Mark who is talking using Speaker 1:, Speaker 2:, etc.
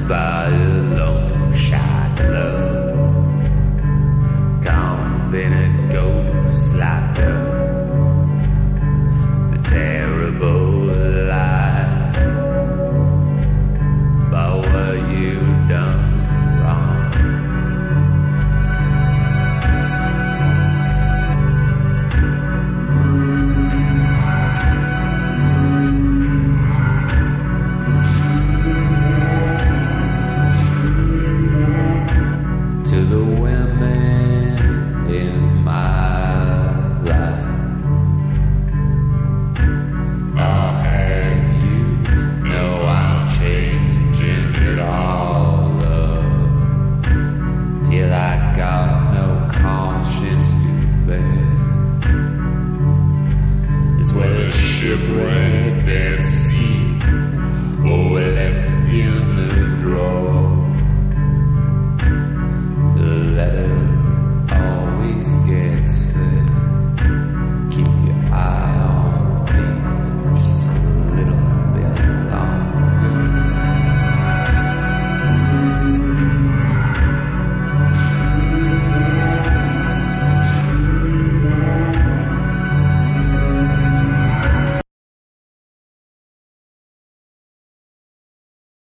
Speaker 1: by a long shot love. Gone been a ghost like the terrible lie about what you done wrong. To the women in my life, I'll have you know I'm changing it all up till I got no conscience to bear. It's where the shipwreck that's